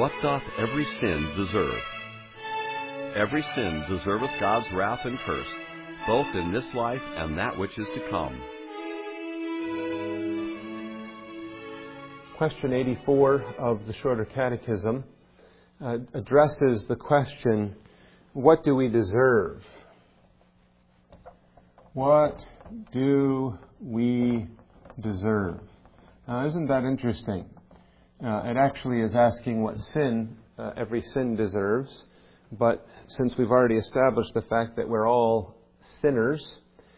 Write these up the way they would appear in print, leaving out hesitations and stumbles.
What doth every sin deserve? Every sin deserveth God's wrath and curse, both in this life and that which is to come. Question 84 of the Shorter Catechism addresses the question, what do we deserve? What do we deserve? Now, isn't that interesting? It actually is asking what sin every sin deserves, but since we've already established the fact that we're all sinners,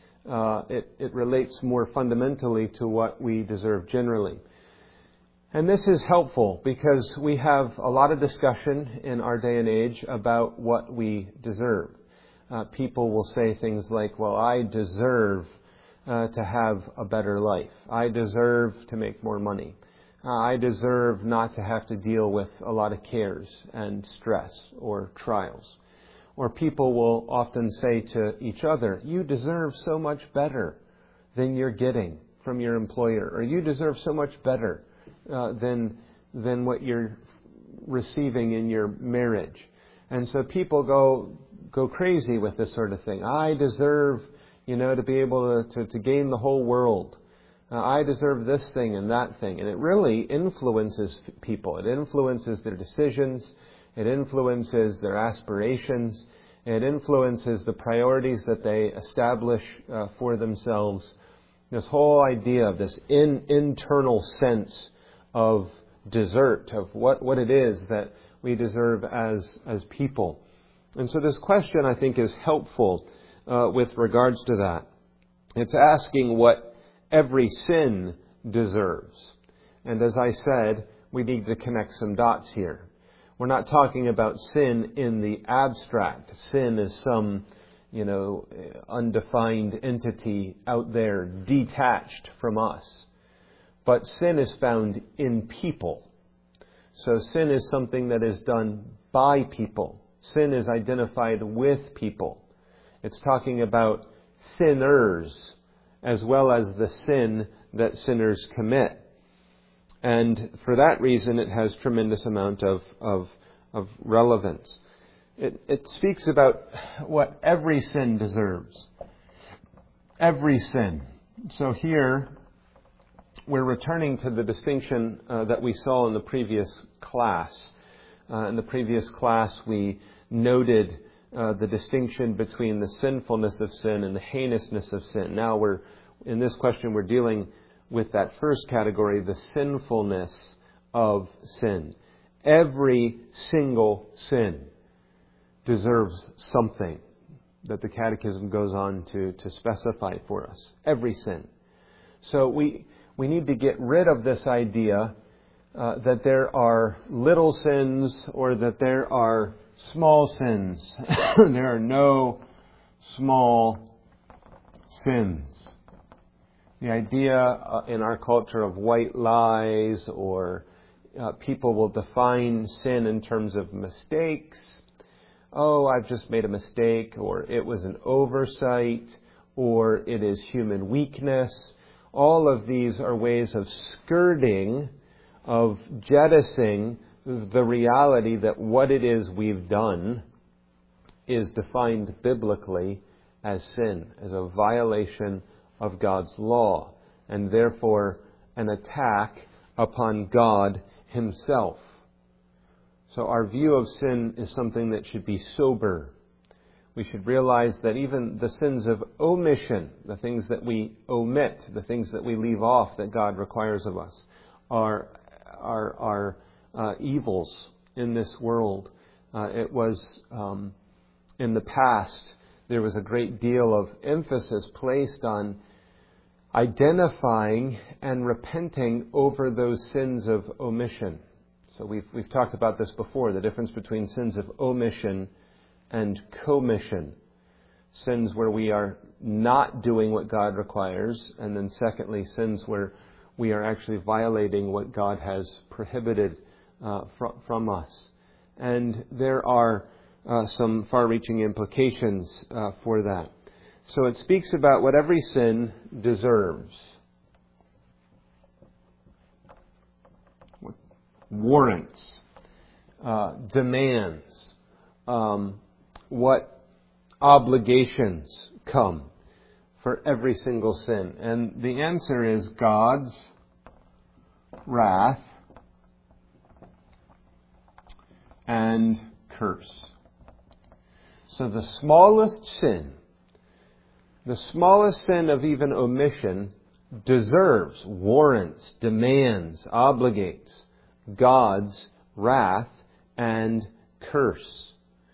it relates more fundamentally to what we deserve generally. And this is helpful because we have a lot of discussion in our day and age about what we deserve. People will say things like, well, I deserve to have a better life. I deserve to make more money. I deserve not to have to deal with a lot of cares and stress or trials. Or people will often say to each other, you deserve so much better than you're getting from your employer. Or you deserve so much better than what you're receiving in your marriage. And so people go crazy with this sort of thing. I deserve, to be able to gain the whole world. I deserve this thing and that thing. And it really influences people. It influences their decisions. It influences their aspirations. It influences the priorities that they establish for themselves. This whole idea of this internal sense of desert, of what it is that we deserve as people. And so this question, I think, is helpful with regards to that. It's asking what every sin deserves. And as I said, we need to connect some dots here. We're not talking about sin in the abstract. Sin is some, undefined entity out there, detached from us. But sin is found in people. So sin is something that is done by people. Sin is identified with people. It's talking about sinners as well as the sin that sinners commit. And for that reason, it has tremendous amount of relevance. It speaks about what every sin deserves. Every sin. So here, we're returning to the distinction that we saw in the previous class. In the previous class, we noted the distinction between the sinfulness of sin and the heinousness of sin. Now in this question, we're dealing with that first category, the sinfulness of sin. Every single sin deserves something that the Catechism goes on to specify for us. Every sin. So we need to get rid of this idea that there are little sins or that there are small sins. There are no small sins. The idea in our culture of white lies, or people will define sin in terms of mistakes. Oh, I've just made a mistake, or it was an oversight, or it is human weakness. All of these are ways of skirting, of jettisoning the reality that what it is we've done is defined biblically as sin, as a violation of God's law, and therefore an attack upon God Himself. So our view of sin is something that should be sober. We should realize that even the sins of omission, the things that we omit, the things that we leave off that God requires of us, are evils in this world. It was in the past, there was a great deal of emphasis placed on identifying and repenting over those sins of omission. So we've talked about this before, the difference between sins of omission and commission. Sins where we are not doing what God requires, and then secondly, sins where we are actually violating what God has prohibited from us. And there are some far-reaching implications for that. So it speaks about what every sin deserves. What warrants. demands, what obligations come for every single sin? And the answer is God's wrath and curse. So the smallest sin of even omission deserves, warrants, demands, obligates God's wrath and curse.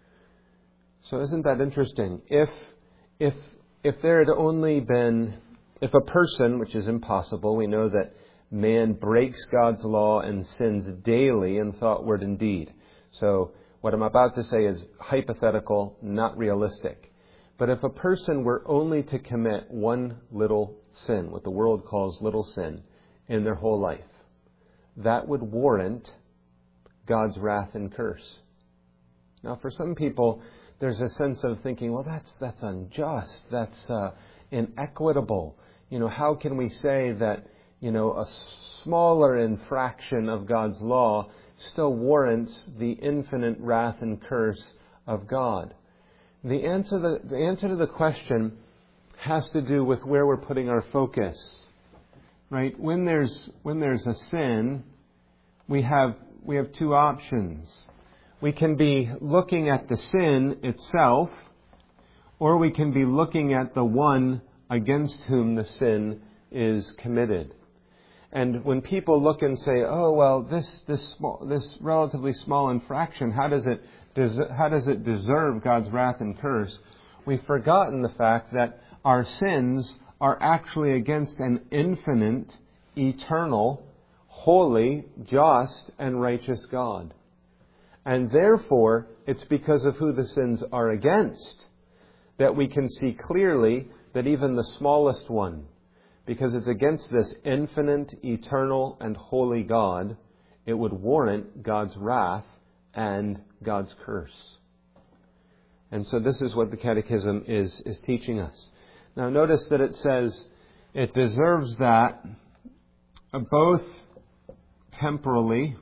So isn't that interesting? If there had only been, if a person, which is impossible, we know that man breaks God's law and sins daily in thought, word, and deed. So what I'm about to say is hypothetical, not realistic. But if a person were only to commit one little sin, what the world calls little sin, in their whole life, that would warrant God's wrath and curse. Now, for some people, there's a sense of thinking, well, that's unjust, that's inequitable. How can we say that, a smaller infraction of God's law still warrants the infinite wrath and curse of God? The answer to the question has to do with where we're putting our focus. Right? When there's a sin, we have two options. We can be looking at the sin itself, or we can be looking at the one against whom the sin is committed. And when people look and say, "Oh, well, this relatively small infraction, how does it deserve God's wrath and curse?" We've forgotten the fact that our sins are actually against an infinite, eternal, holy, just, and righteous God. And therefore, it's because of who the sins are against that we can see clearly that even the smallest one, because it's against this infinite, eternal, and holy God, it would warrant God's wrath and God's curse. And so this is what the Catechism is teaching us. Now notice that it says it deserves that both temporally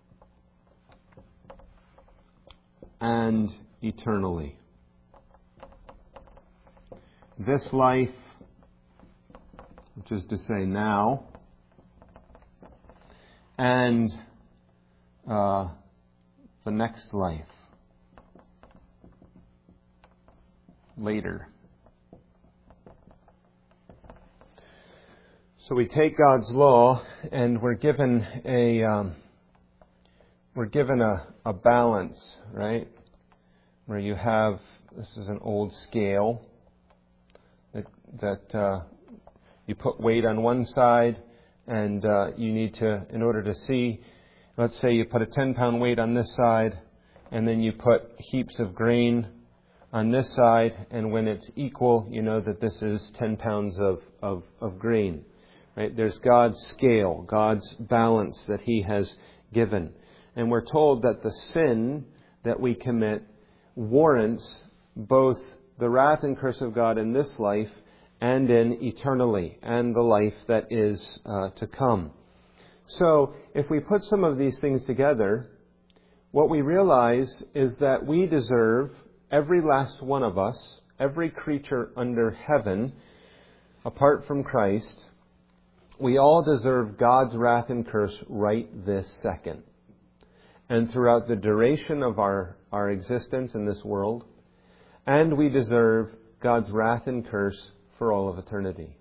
and eternally. This life, which is to say now, and the next life, later. So we take God's law and we're given a balance, right? Where you have, this is an old scale that you put weight on one side, and you need to, in order to see, let's say you put a 10-pound weight on this side, and then you put heaps of grain on this side, and when it's equal, you know that this is 10 pounds of grain. Right? There's God's scale, God's balance that He has given. And we're told that the sin that we commit warrants both the wrath and curse of God in this life and in eternally, and the life that is to come. So, if we put some of these things together, what we realize is that we deserve, every last one of us, every creature under heaven, apart from Christ, we all deserve God's wrath and curse right this second. And throughout the duration of our existence in this world. And we deserve God's wrath and curse for all of eternity.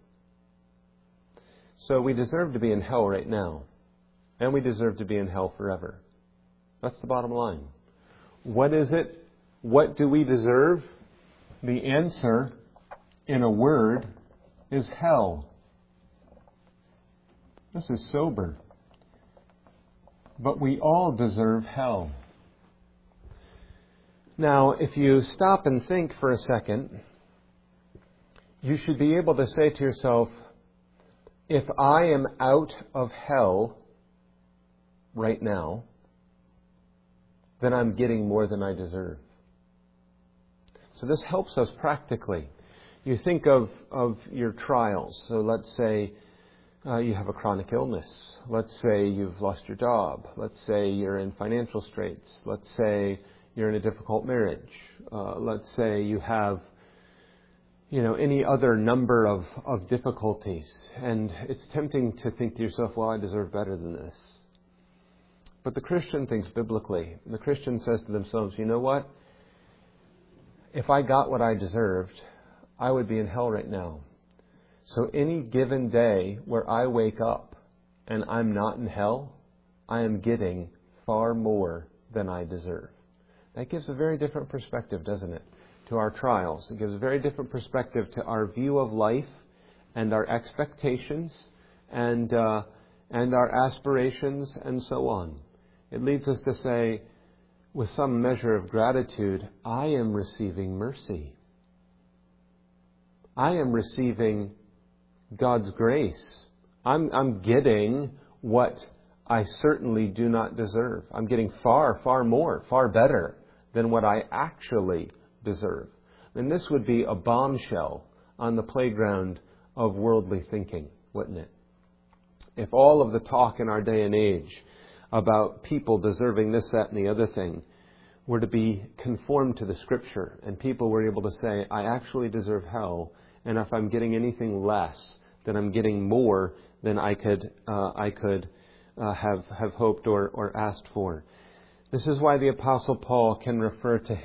So we deserve to be in hell right now. And we deserve to be in hell forever. That's the bottom line. What is it? What do we deserve? The answer, in a word, is hell. This is sober. But we all deserve hell. Now, if you stop and think for a second, you should be able to say to yourself, if I am out of hell right now, then I'm getting more than I deserve. So this helps us practically. You think of your trials. So let's say You have a chronic illness. Let's say you've lost your job. Let's say you're in financial straits. Let's say you're in a difficult marriage. Let's say you have, any other number of difficulties. And it's tempting to think to yourself, well, I deserve better than this. But the Christian thinks biblically. The Christian says to themselves, you know what? If I got what I deserved, I would be in hell right now. So any given day where I wake up and I'm not in hell, I am getting far more than I deserve. That gives a very different perspective, doesn't it, to our trials. It gives a very different perspective to our view of life and our expectations and our aspirations and so on. It leads us to say, with some measure of gratitude, I am receiving mercy. I am receiving God's grace. I'm getting what I certainly do not deserve. I'm getting far, far more, far better than what I actually deserve. And this would be a bombshell on the playground of worldly thinking, wouldn't it? If all of the talk in our day and age about people deserving this, that, and the other thing were to be conformed to the Scripture, and people were able to say, I actually deserve hell, and if I'm getting anything less, then I'm getting more than I could have hoped or asked for. This is why the Apostle Paul can refer to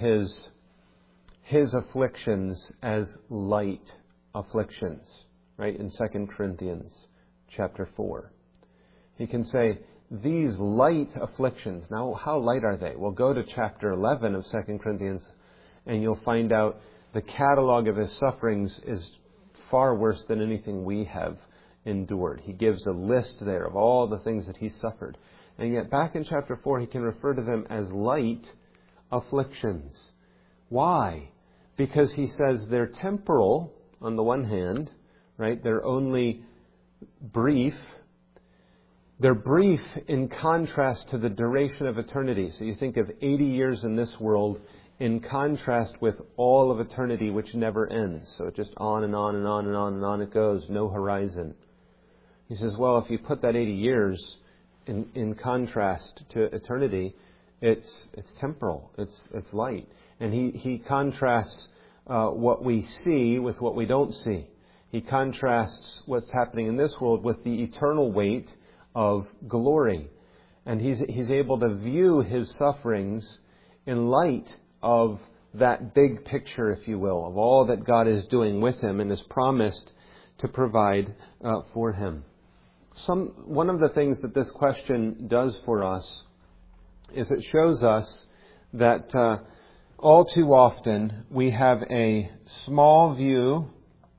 his afflictions as light afflictions, right? In 2 Corinthians chapter 4. He can say, these light afflictions. Now, how light are they? Well, go to chapter 11 of 2 Corinthians and you'll find out the catalog of his sufferings is far worse than anything we have endured. He gives a list there of all the things that he suffered. And yet back in chapter 4, he can refer to them as light afflictions. Why? Because he says they're temporal on the one hand, right? They're only brief. They're brief in contrast to the duration of eternity. So you think of 80 years in this world in contrast with all of eternity, which never ends. So just on and on and on and on and on it goes, no horizon. He says, well, if you put that 80 years in contrast to eternity, it's temporal, it's light. And he contrasts what we see with what we don't see. He contrasts what's happening in this world with the eternal weight of glory. And he's able to view his sufferings in light of that big picture, if you will, of all that God is doing with him and has promised to provide for him. One of the things that this question does for us is it shows us that all too often we have a small view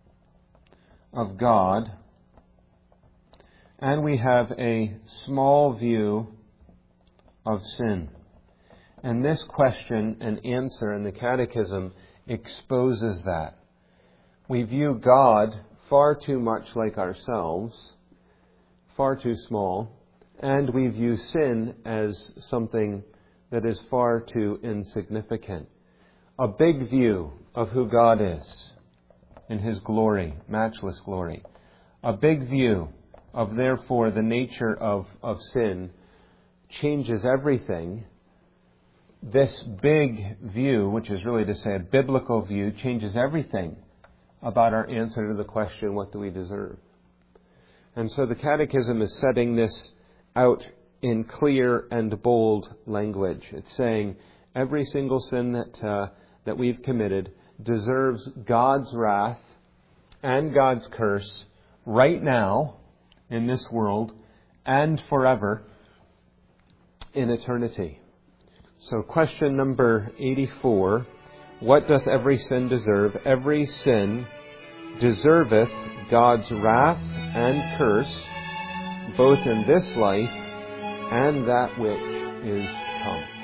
of God and we have a small view of sin. And this question and answer in the Catechism exposes that. We view God far too much like ourselves, far too small, and we view sin as something that is far too insignificant. A big view of who God is in His glory, matchless glory. A big view of, therefore, the nature of sin changes everything. This big view, which is really to say a biblical view, changes everything about our answer to the question, what do we deserve? And so the Catechism is setting this out in clear and bold language. It's saying every single sin that we've committed deserves God's wrath and God's curse right now in this world and forever in eternity. So question number 84, what doth every sin deserve? Every sin deserveth God's wrath and curse, both in this life and that which is come.